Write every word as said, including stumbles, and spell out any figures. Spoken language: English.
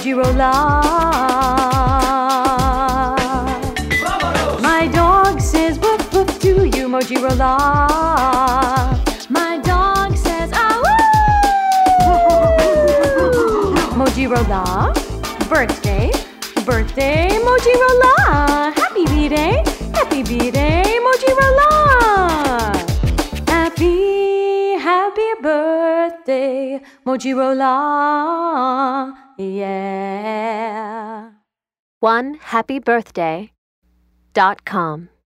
Mojirola. My dog says woof woof to you, Mojirola. My dog says ah woo. Mojirola, birthday, birthday, Mojirola. Happy B-Day, happy B-Day, Mojirola. Happy, happy birthday, Mojirola. Yeah. one happy birthday dot com